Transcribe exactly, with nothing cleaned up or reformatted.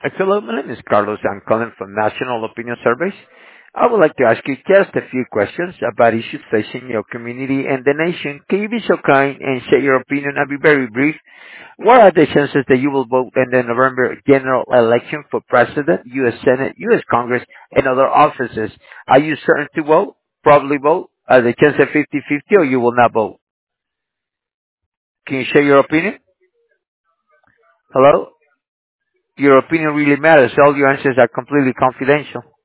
Uh, Hello, my name is Carlos. I'm calling from National Opinion Surveys. I would like to ask you just a few questions about issues facing your community and the nation. Can you be so kind and share your opinion? I'll be very brief. What are the chances that you will vote in the November general election for President, U S Senate, U S Congress, and other offices? Are you certain to vote? Probably vote? Are the chances fifty-fifty or you will not vote? Can you share your opinion? Hello? Your opinion really matters. All your answers are completely confidential.